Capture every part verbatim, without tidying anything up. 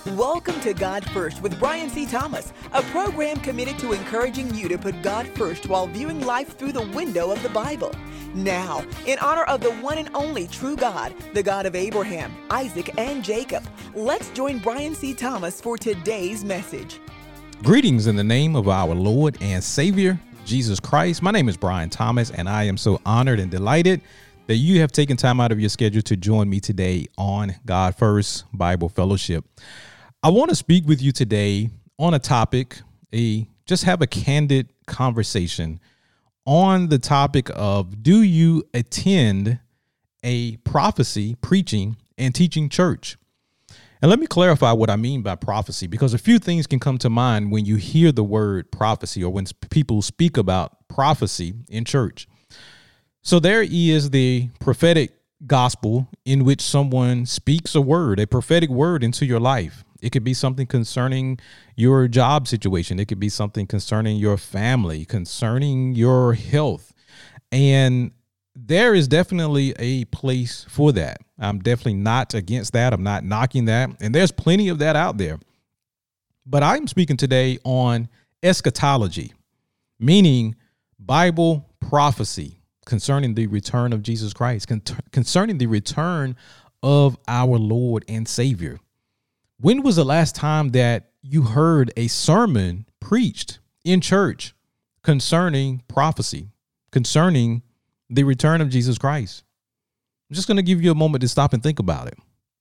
Welcome to God First with Brian C. Thomas, a program committed to encouraging you to put God first while viewing life through the window of the Bible. Now, in honor of the one and only true God, the God of Abraham, Isaac, and Jacob, let's join Brian C. Thomas for today's message. Greetings in the name of our Lord and Savior, Jesus Christ. My name is Brian Thomas, and I am so honored and delighted that you have taken time out of your schedule to join me today on God First Bible Fellowship. I want to speak with you today on a topic, a just have a candid conversation on the topic of, do you attend a prophecy, preaching, and teaching church? And let me clarify what I mean by prophecy, because a few things can come to mind when you hear the word prophecy or when people speak about prophecy in church. So there is the prophetic gospel in which someone speaks a word, a prophetic word into your life. It could be something concerning your job situation. It could be something concerning your family, concerning your health. And there is definitely a place for that. I'm definitely not against that. I'm not knocking that. And there's plenty of that out there. But I'm speaking today on eschatology, meaning Bible prophecy concerning the return of Jesus Christ, con- concerning the return of our Lord and Savior. When was the last time that you heard a sermon preached in church concerning prophecy, concerning the return of Jesus Christ? I'm just going to give you a moment to stop and think about it.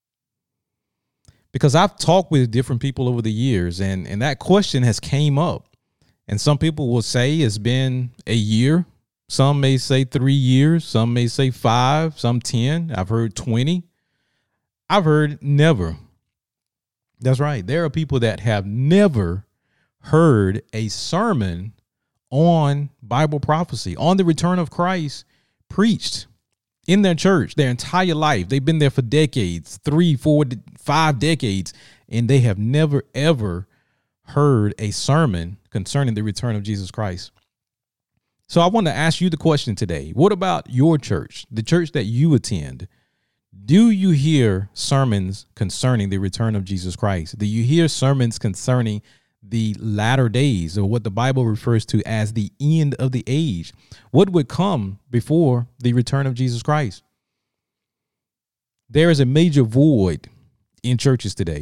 Because I've talked with different people over the years, and, and that question has came up. And some people will say it's been a year. Some may say three years. Some may say five, some ten. I've heard twenty. I've heard never. That's right. There are people that have never heard a sermon on Bible prophecy, on the return of Christ preached in their church their entire life. They've been there for decades, three, four, five decades, and they have never, ever heard a sermon concerning the return of Jesus Christ. So I want to ask you the question today. What about your church, the church that you attend? Do you hear sermons concerning the return of Jesus Christ? Do you hear sermons concerning the latter days, or what the Bible refers to as the end of the age? What would come before the return of Jesus Christ? There is a major void in churches today,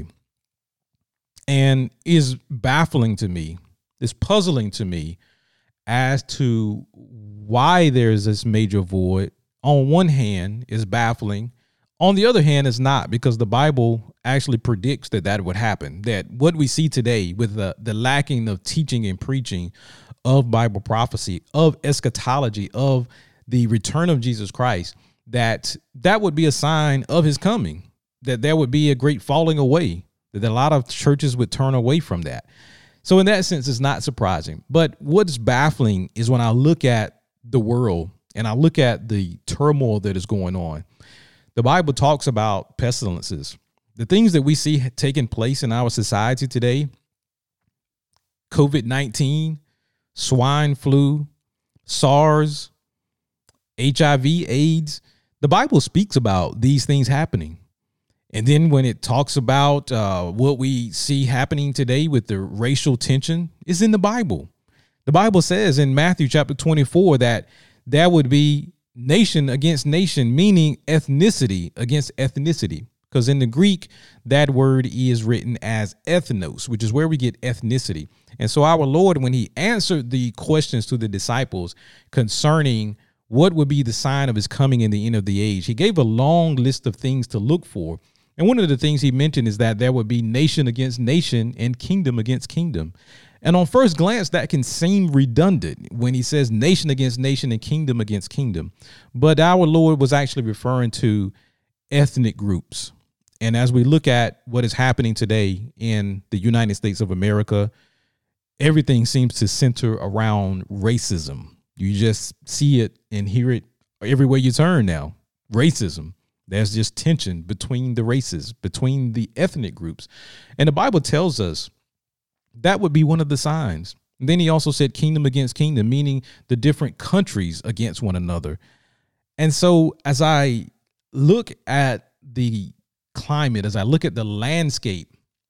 and is baffling to me, is puzzling to me as to why there's this major void. On one hand, is baffling. On the other hand, it's not, because the Bible actually predicts that that would happen, that what we see today with the, the lacking of teaching and preaching of Bible prophecy, of eschatology, of the return of Jesus Christ, that that would be a sign of his coming, that there would be a great falling away, that a lot of churches would turn away from that. So in that sense, it's not surprising. But what's baffling is when I look at the world and I look at the turmoil that is going on. The Bible talks about pestilences, the things that we see taking place in our society today: COVID nineteen, swine flu, SARS, H I V, AIDS. The Bible speaks about these things happening. And then when it talks about uh, what we see happening today with the racial tension, is in the Bible. The Bible says in Matthew chapter twenty-four that there would be nation against nation, meaning ethnicity against ethnicity, because in the Greek, that word is written as ethnos, which is where we get ethnicity. And so our Lord, when he answered the questions to the disciples concerning what would be the sign of his coming in the end of the age, he gave a long list of things to look for. And one of the things he mentioned is that there would be nation against nation and kingdom against kingdom. And on first glance, that can seem redundant when he says nation against nation and kingdom against kingdom. But our Lord was actually referring to ethnic groups. And as we look at what is happening today in the United States of America, everything seems to center around racism. You just see it and hear it everywhere you turn now. Racism. There's just tension between the races, between the ethnic groups. And the Bible tells us that would be one of the signs. And then he also said kingdom against kingdom, meaning the different countries against one another. And so as I look at the climate, as I look at the landscape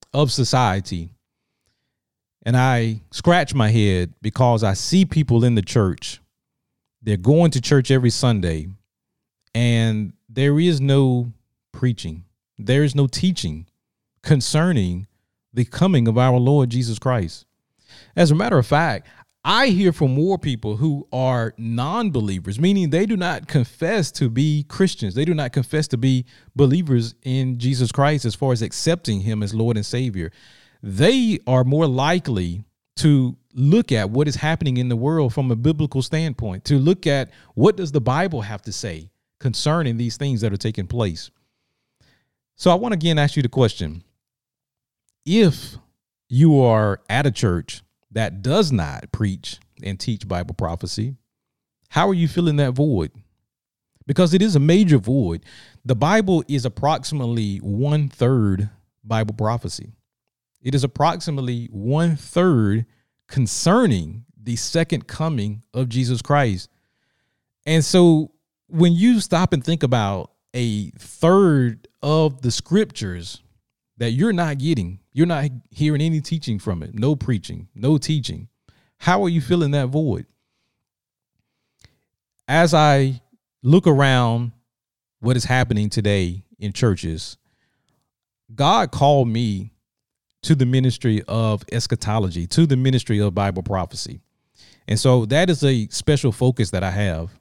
of society. And I scratch my head because I see people in the church. They're going to church every Sunday, and there is no preaching. There is no teaching concerning the coming of our Lord Jesus Christ. As a matter of fact, I hear from more people who are non-believers, meaning they do not confess to be Christians. They do not confess to be believers in Jesus Christ as far as accepting him as Lord and Savior. They are more likely to look at what is happening in the world from a biblical standpoint, to look at what does the Bible have to say concerning these things that are taking place. So I want to again ask you the question. If you are at a church that does not preach and teach Bible prophecy, how are you filling that void? Because it is a major void. The Bible is approximately one third Bible prophecy. It is approximately one third concerning the second coming of Jesus Christ. And so when you stop and think about a third of the scriptures that you're not getting, you're not hearing any teaching from it, no preaching, no teaching, how are you filling that void? As I look around what is happening today in churches, God called me to the ministry of eschatology, to the ministry of Bible prophecy. And so that is a special focus that I have.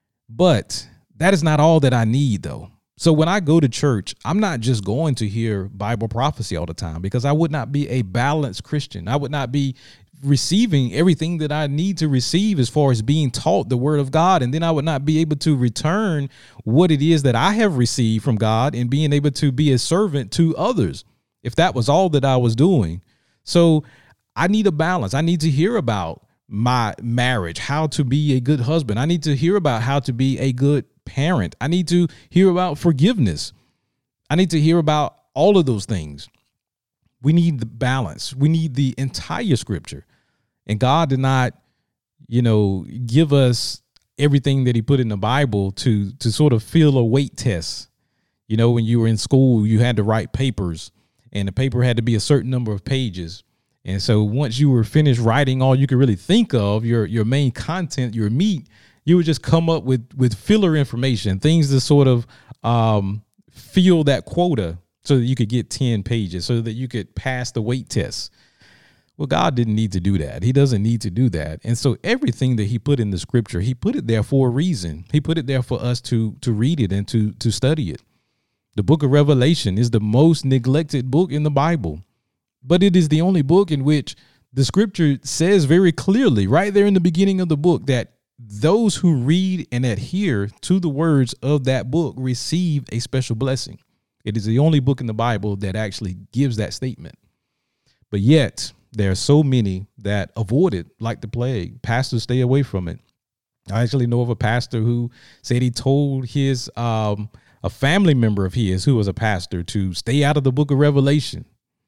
But that is not all that I need, though. So when I go to church, I'm not just going to hear Bible prophecy all the time, because I would not be a balanced Christian. I would not be receiving everything that I need to receive as far as being taught the word of God. And then I would not be able to return what it is that I have received from God and being able to be a servant to others, if that was all that I was doing. So I need a balance. I need to hear about my marriage, how to be a good husband. I need to hear about how to be a good parent. I need to hear about forgiveness. I need to hear about all of those things. We need the balance. We need the entire scripture. And God did not, you know, give us everything that he put in the Bible to, to sort of fill a weight test. You know, when you were in school, you had to write papers, and the paper had to be a certain number of pages. And so once you were finished writing all you could really think of, your, your main content, your meat, you would just come up with, with filler information, things to sort of um, fill that quota so that you could get ten pages, so that you could pass the weight test. Well, God didn't need to do that. He doesn't need to do that. And so everything that he put in the scripture, he put it there for a reason. He put it there for us to, to read it and to, to study it. The book of Revelation is the most neglected book in the Bible, but it is the only book in which the scripture says very clearly right there in the beginning of the book that those who read and adhere to the words of that book receive a special blessing. It is the only book in the Bible that actually gives that statement. But yet there are so many that avoid it like the plague. Pastors stay away from it. I actually know of a pastor who said he told his um, a family member of his who was a pastor to stay out of the book of Revelation,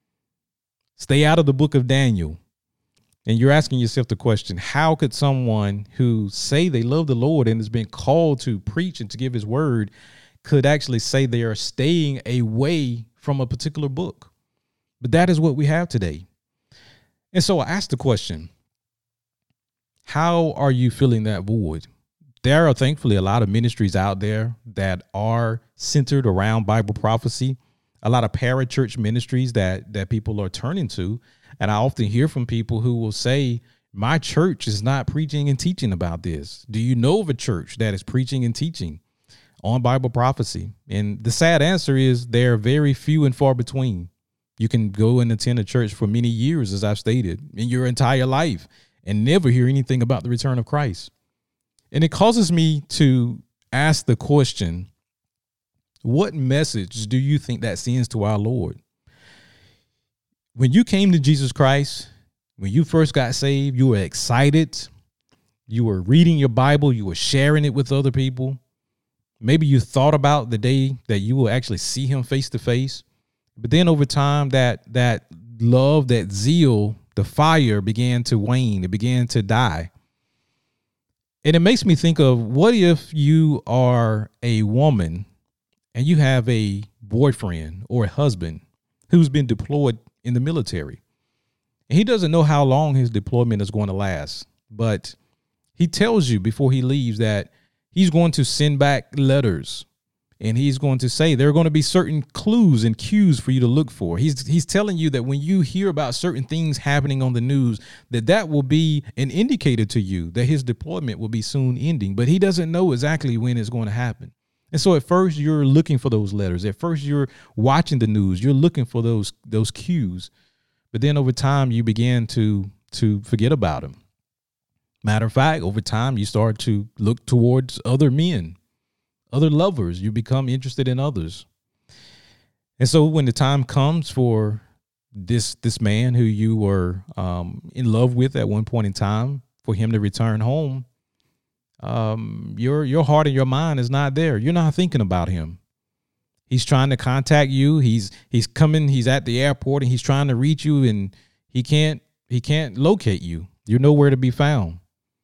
stay out of the book of Daniel. And you're asking yourself the question, how could someone who say they love the Lord and has been called to preach and to give his word could actually say they are staying away from a particular book? But that is what we have today. And so I asked the question, how are you filling that void? There are thankfully a lot of ministries out there that are centered around Bible prophecy, a lot of parachurch ministries that that people are turning to. And I often hear from people who will say, my church is not preaching and teaching about this. Do you know of a church that is preaching and teaching on Bible prophecy? And the sad answer is they're very few and far between. You can go and attend a church for many years, as I've stated, in your entire life and never hear anything about the return of Christ. And it causes me to ask the question, what message do you think that sends to our Lord? When you came to Jesus Christ, when you first got saved, you were excited. You were reading your Bible. You were sharing it with other people. Maybe you thought about the day that you will actually see him face to face. But then over time, that that love, that zeal, the fire began to wane. It began to die. And it makes me think of, what if you are a woman and you have a boyfriend or a husband who's been deployed in the military. And he doesn't know how long his deployment is going to last, but he tells you before he leaves that he's going to send back letters, and he's going to say there are going to be certain clues and cues for you to look for. He's he's telling you that when you hear about certain things happening on the news, that that will be an indicator to you that his deployment will be soon ending, but he doesn't know exactly when it's going to happen. And so at first you're looking for those letters. At first you're watching the news. You're looking for those those cues. But then over time you begin to to forget about them. Matter of fact, over time you start to look towards other men, other lovers. You become interested in others. And so when the time comes for this this man who you were um, in love with at one point in time, for him to return home, um, your your heart and your mind is not there. You're not thinking about him. He's trying to contact you. He's he's coming. He's at the airport and he's trying to reach you, and he can't he can't locate you. You're nowhere to be found.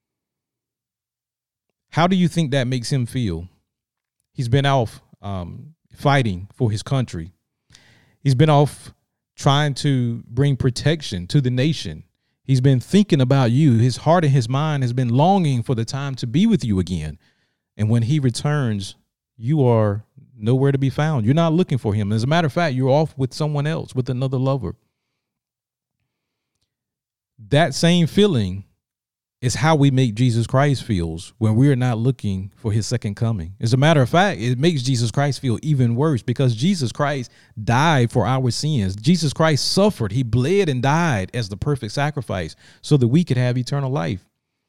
How do you think that makes him feel? He's been off um, fighting for his country. He's been off trying to bring protection to the nation. He's been thinking about you. His heart and his mind has been longing for the time to be with you again. And when he returns, you are nowhere to be found. You're not looking for him. As a matter of fact, you're off with someone else, with another lover. That same feeling is how we make Jesus Christ feels when we're not looking for his second coming. As a matter of fact, it makes Jesus Christ feel even worse because Jesus Christ died for our sins. Jesus Christ suffered. He bled and died as the perfect sacrifice so that we could have eternal life.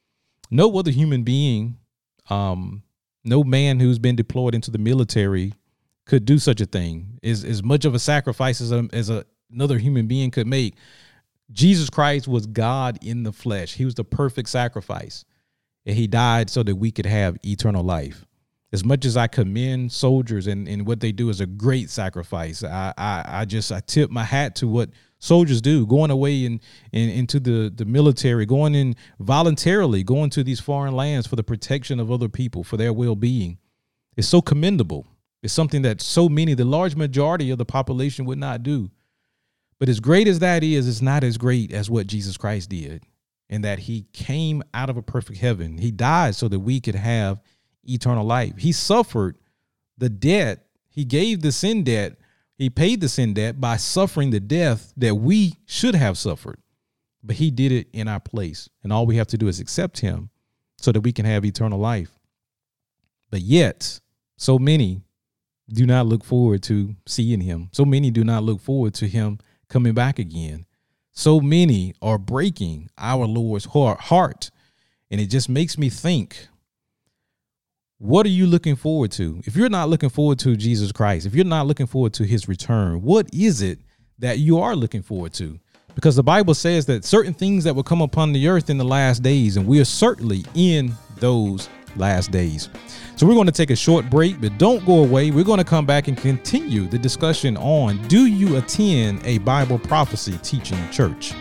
No other human being, um, no man who's been deployed into the military could do such a thing. As, as much of a sacrifice as, a, as a, another human being could make, Jesus Christ was God in the flesh. He was the perfect sacrifice, and he died so that we could have eternal life. As much as I commend soldiers and, and what they do is a great sacrifice, I, I, I just I tip my hat to what soldiers do, going away in, in, into the, the military, going in voluntarily, going to these foreign lands for the protection of other people, for their well-being. It's so commendable. It's something that so many, the large majority of the population would not do. But as great as that is, it's not as great as what Jesus Christ did, in that he came out of a perfect heaven. He died so that we could have eternal life. He suffered the debt. He gave the sin debt. He paid the sin debt by suffering the death that we should have suffered. But he did it in our place. And all we have to do is accept him so that we can have eternal life. But yet, so many do not look forward to seeing him. So many do not look forward to him coming back again. So many are breaking our Lord's heart. And it just makes me think, what are you looking forward to? If you're not looking forward to Jesus Christ, if you're not looking forward to his return, what is it that you are looking forward to? Because the Bible says that certain things that will come upon the earth in the last days, and we are certainly in those last days. So we're going to take a short break, but don't go away. We're going to come back and continue the discussion on, do you attend a Bible prophecy teaching church?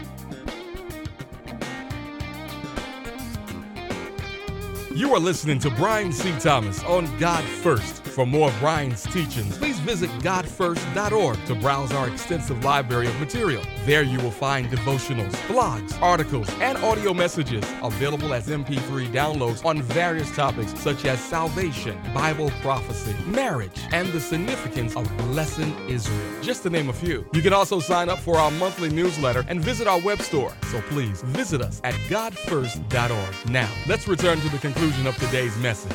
You are listening to Brian C. Thomas on God First. For more of Brian's teachings, please visit god first dot org to browse our extensive library of material. There you will find devotionals, blogs, articles, and audio messages available as M P three downloads on various topics such as salvation, Bible prophecy, marriage, and the significance of blessing Israel, just to name a few. You can also sign up for our monthly newsletter and visit our web store. So please visit us at god first dot org. Now, let's return to the conclusion of today's message.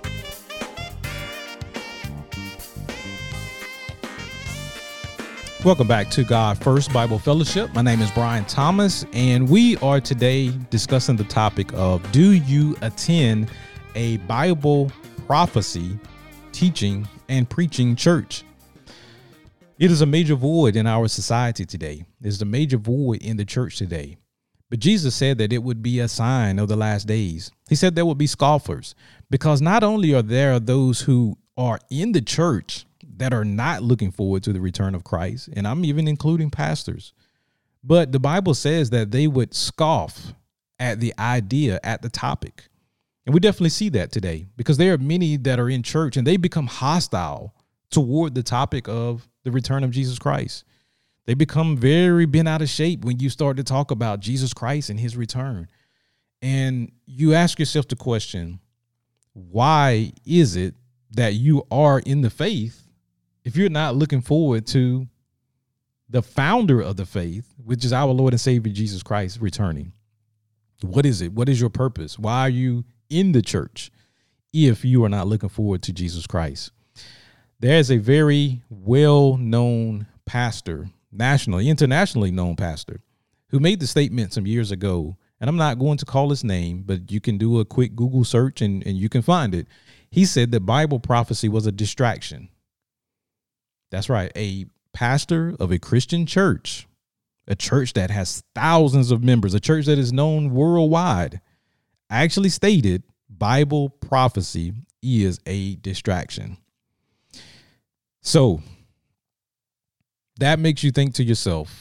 Welcome back to God First Bible Fellowship. My name is Brian Thomas, and we are today discussing the topic of, do you attend a Bible prophecy teaching and preaching church? It is a major void in our society today. There's a major void in the church today. But Jesus said that it would be a sign of the last days. He said there would be scoffers, because not only are there those who are in the church that are not looking forward to the return of Christ, and I'm even including pastors, but the Bible says that they would scoff at the idea, at the topic. And we definitely see that today, because there are many that are in church and they become hostile toward the topic of the return of Jesus Christ. They become very bent out of shape when you start to talk about Jesus Christ and his return. And you ask yourself the question, why is it that you are in the faith if you're not looking forward to the founder of the faith, which is our Lord and Savior Jesus Christ, returning? What is it? What is your purpose? Why are you in the church if you are not looking forward to Jesus Christ? There's a very well-known pastor, nationally, internationally known pastor, who made the statement some years ago, and I'm not going to call his name, but you can do a quick Google search and, and you can find it. He said that Bible prophecy was a distraction. That's right. A pastor of a Christian church, a church that has thousands of members, a church that is known worldwide, actually stated Bible prophecy is a distraction. So that makes you think to yourself,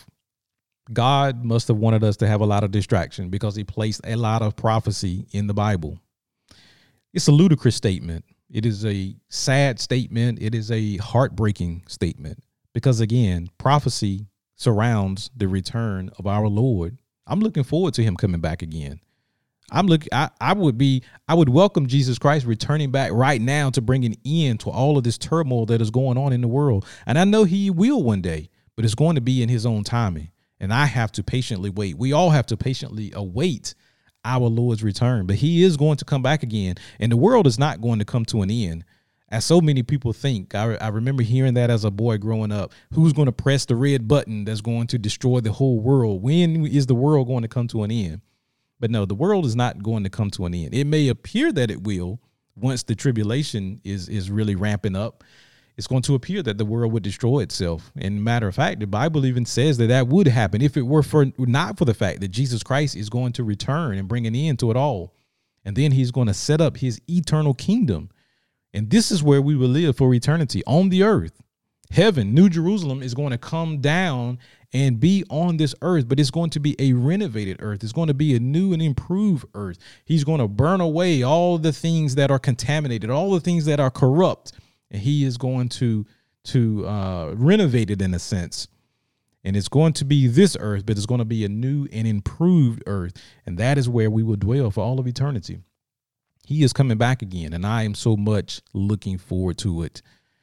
God must have wanted us to have a lot of distraction because he placed a lot of prophecy in the Bible. It's a ludicrous statement. It is a sad statement. It is a heartbreaking statement because, again, prophecy surrounds the return of our Lord. I'm looking forward to him coming back again. I'm looking, I, I would be, I would welcome Jesus Christ returning back right now to bring an end to all of this turmoil that is going on in the world. And I know he will one day, but it's going to be in his own timing. And I have to patiently wait. We all have to patiently await our Lord's return, but he is going to come back again. And the world is not going to come to an end, as so many people think. I, I remember hearing that as a boy growing up. Who's going to press the red button that's going to destroy the whole world? When is the world going to come to an end? But no, the world is not going to come to an end. It may appear that it will once the tribulation is, is really ramping up. It's going to appear that the world would destroy itself. And matter of fact, the Bible even says that that would happen if it were for not for the fact that Jesus Christ is going to return and bring an end to it all. And then he's going to set up his eternal kingdom. And this is where we will live for eternity on the earth. Heaven, New Jerusalem, is going to come down and be on this earth, but it's going to be a renovated earth. It's going to be a new and improved earth. He's going to burn away all the things that are contaminated, all the things that are corrupt. And he is going to to uh, renovate it in a sense. And it's going to be this earth, but it's going to be a new and improved earth. And that is where we will dwell for all of eternity. He is coming back again, and I am so much looking forward to it.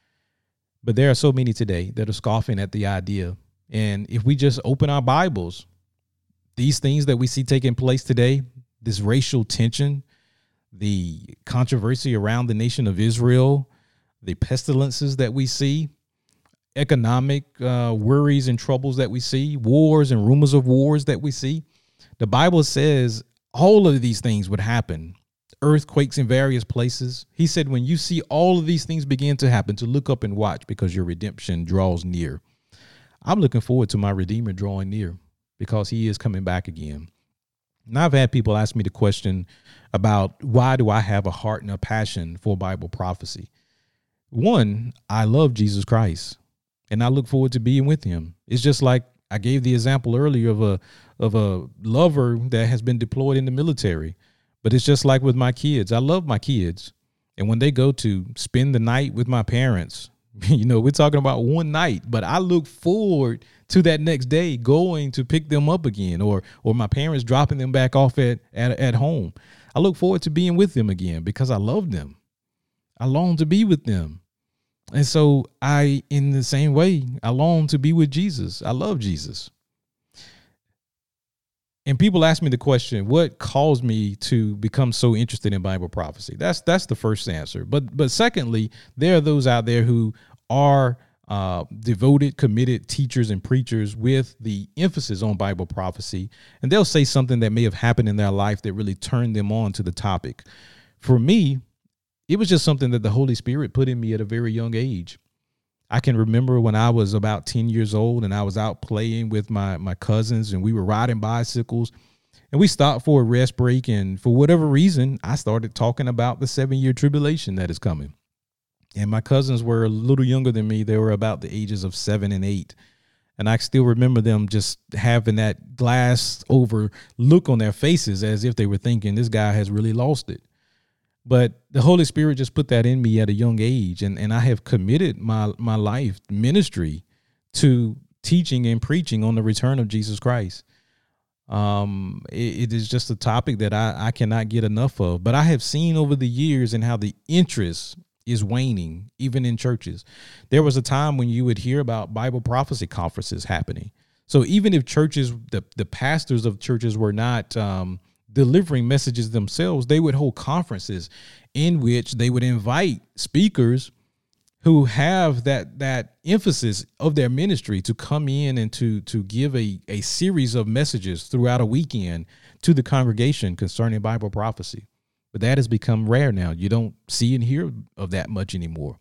But there are so many today that are scoffing at the idea. And if we just open our Bibles, these things that we see taking place today, this racial tension, the controversy around the nation of Israel, the pestilences that we see, economic uh, worries and troubles that we see, wars and rumors of wars that we see. The Bible says all of these things would happen. Earthquakes in various places. He said, when you see all of these things begin to happen, to look up and watch because your redemption draws near. I'm looking forward to my Redeemer drawing near because he is coming back again. And I've had people ask me the question about why do I have a heart and a passion for Bible prophecy? One, I love Jesus Christ and I look forward to being with him. It's just like I gave the example earlier of a of a lover that has been deployed in the military. But it's just like with my kids. I love my kids. And when they go to spend the night with my parents, you know, we're talking about one night, but I look forward to that next day going to pick them up again, or or my parents dropping them back off at, at, at home. I look forward to being with them again because I love them. I long to be with them. And so I, in the same way, I long to be with Jesus. I love Jesus. And people ask me the question, what caused me to become so interested in Bible prophecy? That's that's the first answer. But but secondly, there are those out there who are uh, devoted, committed teachers and preachers with the emphasis on Bible prophecy. And they'll say something that may have happened in their life that really turned them on to the topic. For me, it was just something that the Holy Spirit put in me at a very young age. I can remember when I was about ten years old and I was out playing with my, my cousins and we were riding bicycles and we stopped for a rest break. And for whatever reason, I started talking about the seven year tribulation that is coming. And my cousins were a little younger than me. They were about the ages of seven and eight. And I still remember them just having that glass over look on their faces as if they were thinking this guy has really lost it. But the Holy Spirit just put that in me at a young age. And, and I have committed my, my life ministry to teaching and preaching on the return of Jesus Christ. Um, it, it is just a topic that I, I cannot get enough of. But I have seen over the years and how the interest is waning, even in churches. There was a time when you would hear about Bible prophecy conferences happening. So even if churches, the, the pastors of churches were not um, delivering messages themselves, they would hold conferences in which they would invite speakers who have that that emphasis of their ministry to come in and to to give a, a series of messages throughout a weekend to the congregation concerning Bible prophecy. But that has become rare now. You don't see and hear of that much anymore.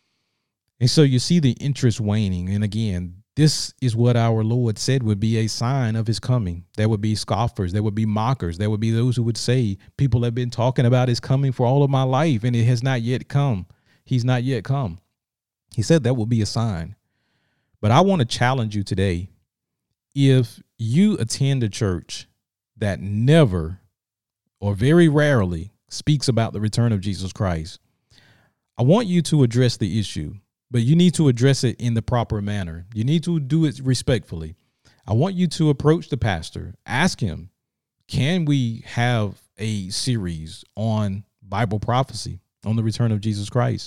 And so you see the interest waning. And again, this is what our Lord said would be a sign of his coming. There would be scoffers. There would be mockers. There would be those who would say, people have been talking about his coming for all of my life, and it has not yet come. He's not yet come. He said that will be a sign. But I want to challenge you today. If you attend a church that never or very rarely speaks about the return of Jesus Christ, I want you to address the issue, but you need to address it in the proper manner. You need to do it respectfully. I want you to approach the pastor, ask him, can we have a series on Bible prophecy, on the return of Jesus Christ?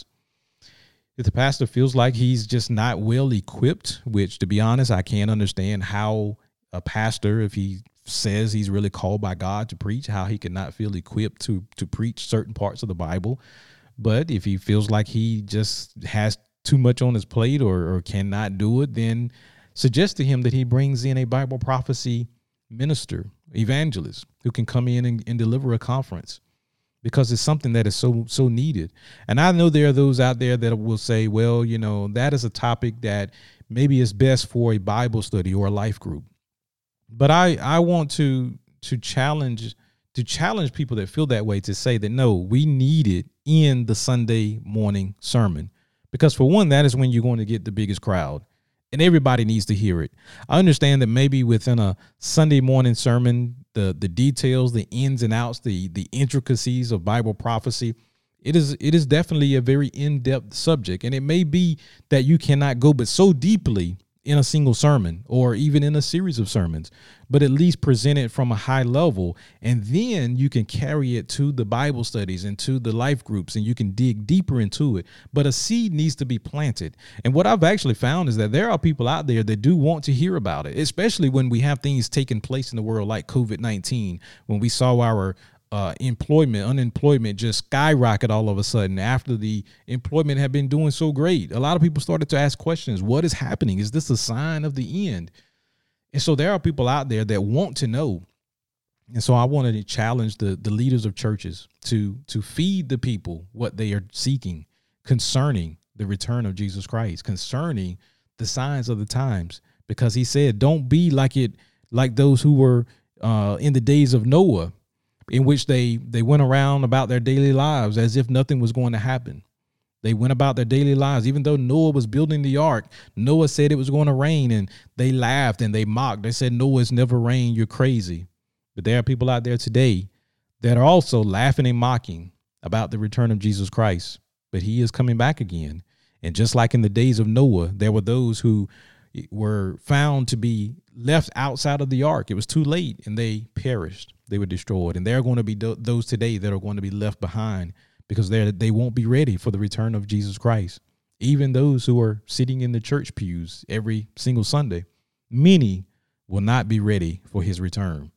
If the pastor feels like he's just not well equipped, which, to be honest, I can't understand how a pastor, if he says he's really called by God to preach, how he could not feel equipped to to preach certain parts of the Bible. But if he feels like he just has too much on his plate or, or cannot do it, then suggest to him that he brings in a Bible prophecy minister, evangelist, who can come in and, and deliver a conference, because it's something that is so, so needed. And I know there are those out there that will say, well, you know, that is a topic that maybe is best for a Bible study or a life group. But I, I want to, to challenge, to challenge people that feel that way to say that, no, we need it in the Sunday morning sermon, because for one, that is when you're going to get the biggest crowd and everybody needs to hear it. I understand that maybe within a Sunday morning sermon, the the details, the ins and outs, the the intricacies of Bible prophecy, it is it is definitely a very in-depth subject. And it may be that you cannot go but so deeply in a single sermon or even in a series of sermons, but at least present it from a high level. And then you can carry it to the Bible studies and to the life groups, and you can dig deeper into it. But a seed needs to be planted. And what I've actually found is that there are people out there that do want to hear about it, especially when we have things taking place in the world like COVID nineteen, when we saw our Uh, employment, unemployment just skyrocket all of a sudden after the employment had been doing so great. A lot of people started to ask questions. What is happening? Is this a sign of the end? And so there are people out there that want to know. And so I wanted to challenge the, the leaders of churches to, to feed the people what they are seeking concerning the return of Jesus Christ, concerning the signs of the times, because he said, don't be like it, like those who were uh, in the days of Noah, in which they, they went around about their daily lives as if nothing was going to happen. They went about their daily lives. Even though Noah was building the ark, Noah said it was going to rain, and they laughed and they mocked. They said, Noah, it's never rained. You're crazy. But there are people out there today that are also laughing and mocking about the return of Jesus Christ. But he is coming back again. And just like in the days of Noah, there were those who were found to be left outside of the ark. It was too late, and they perished. They were destroyed. And there are going to be do- those today that are going to be left behind because they they won't be ready for the return of Jesus Christ. Even those who are sitting in the church pews every single Sunday, many will not be ready for his return.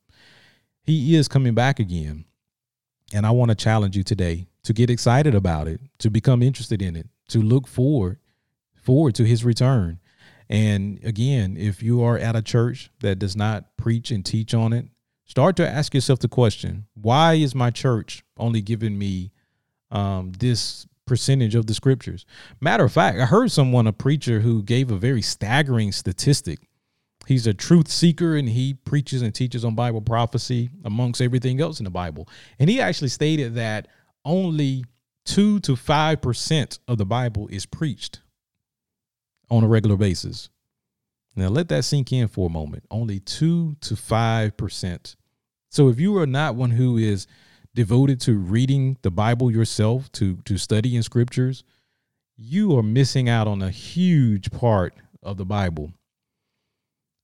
He is coming back again. And I want to challenge you today to get excited about it, to become interested in it, to look forward, forward to his return. And again, if you are at a church that does not preach and teach on it, start to ask yourself the question, why is my church only giving me um, this percentage of the scriptures? Matter of fact, I heard someone, a preacher, who gave a very staggering statistic. He's a truth seeker, and he preaches and teaches on Bible prophecy amongst everything else in the Bible. And he actually stated that only two to five percent of the Bible is preached on a regular basis. Now let that sink in for a moment. Only two to five percent. So if you are not one who is devoted to reading the Bible yourself, to, to studying scriptures, you are missing out on a huge part of the Bible.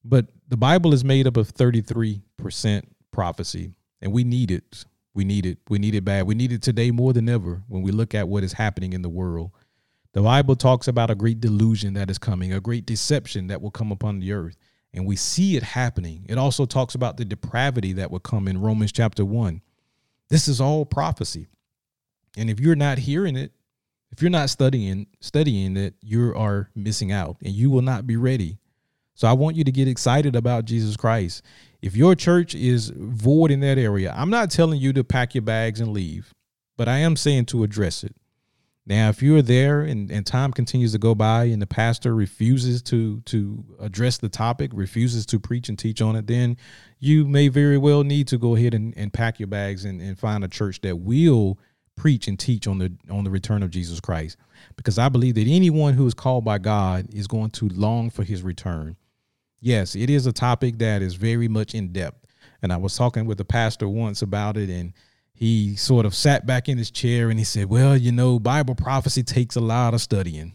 But the Bible is made up of thirty-three percent prophecy, and we need it. We need it. We need it bad. We need it today more than ever when we look at what is happening in the world. The Bible talks about a great delusion that is coming, a great deception that will come upon the earth, and we see it happening. It also talks about the depravity that will come in Romans chapter one. This is all prophecy. And if you're not hearing it, if you're not studying, studying it, you are missing out and you will not be ready. So I want you to get excited about Jesus Christ. If your church is void in that area, I'm not telling you to pack your bags and leave, but I am saying to address it. Now, if you're there and, and time continues to go by and the pastor refuses to to address the topic, refuses to preach and teach on it, then you may very well need to go ahead and, and pack your bags and, and find a church that will preach and teach on the on the return of Jesus Christ. Because I believe that anyone who is called by God is going to long for his return. Yes, it is a topic that is very much in depth. And I was talking with a pastor once about it, and he sort of sat back in his chair and he said, well, you know, Bible prophecy takes a lot of studying.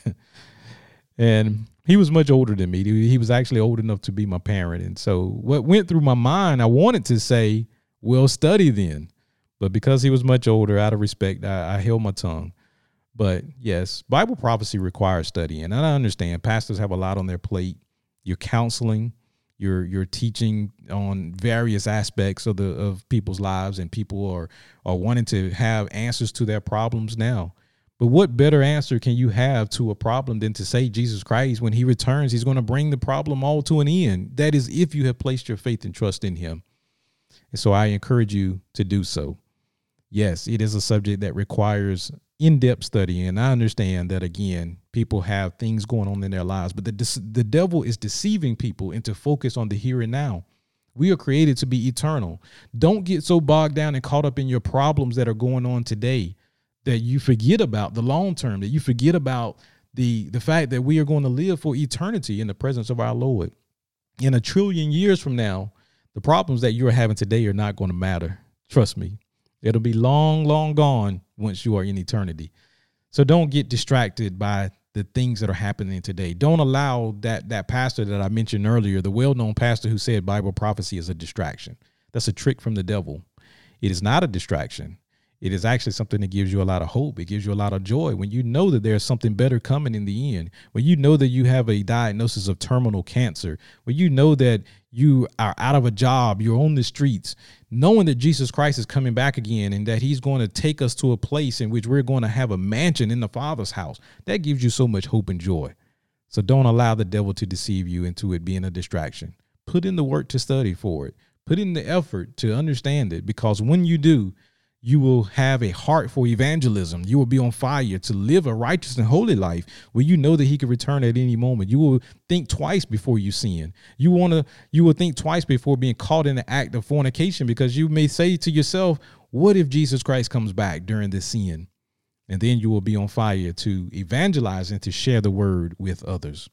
And he was much older than me. He was actually old enough to be my parent. And so what went through my mind, I wanted to say, well, study then. But because he was much older, out of respect, I, I held my tongue. But yes, Bible prophecy requires studying. And I understand pastors have a lot on their plate. You're counseling, you're you're teaching on various aspects of the of people's lives, and people are are wanting to have answers to their problems now. But what better answer can you have to a problem than to say Jesus Christ, when he returns, he's going to bring the problem all to an end? That is, if you have placed your faith and trust in him. And so I encourage you to do so. Yes, it is a subject that requires in-depth study. And I understand that, again, people have things going on in their lives, but the, the devil is deceiving people into focus on the here and now. We are created to be eternal. Don't get so bogged down and caught up in your problems that are going on today that you forget about the long term, that you forget about the, the fact that we are going to live for eternity in the presence of our Lord. In a trillion years from now, the problems that you're having today are not going to matter. Trust me. It'll be long, long gone once you are in eternity. So don't get distracted by the things that are happening today. Don't allow that that pastor that I mentioned earlier, the well-known pastor who said Bible prophecy is a distraction. That's a trick from the devil. It is not a distraction. It is actually something that gives you a lot of hope. It gives you a lot of joy when you know that there's something better coming in the end, when you know that you have a diagnosis of terminal cancer, when you know that you are out of a job, you're on the streets, knowing that Jesus Christ is coming back again and that he's going to take us to a place in which we're going to have a mansion in the Father's house. That gives you so much hope and joy. So don't allow the devil to deceive you into it being a distraction. Put in the work to study for it. Put in the effort to understand it, because when you do, you will have a heart for evangelism. You will be on fire to live a righteous and holy life where you know that he can return at any moment. You will think twice before you sin. You want to, you will think twice before being caught in the act of fornication, because you may say to yourself, what if Jesus Christ comes back during this sin? And then you will be on fire to evangelize and to share the word with others.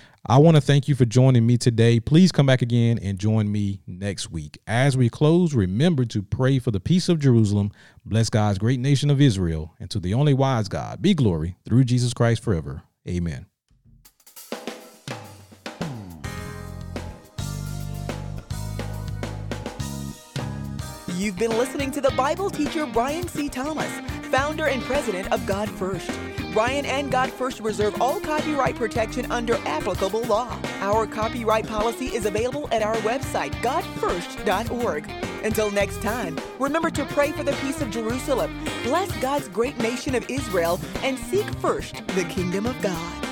I want to thank you for joining me today. Please come back again and join me next week. As we close, remember to pray for the peace of Jerusalem, bless God's great nation of Israel, and to the only wise God be glory through Jesus Christ forever. Amen. You've been listening to the Bible teacher Brian C. Thomas, founder and president of God First. Brian and God First reserve all copyright protection under applicable law. Our copyright policy is available at our website, god first dot org. Until next time, remember to pray for the peace of Jerusalem, bless God's great nation of Israel, and seek first the kingdom of God.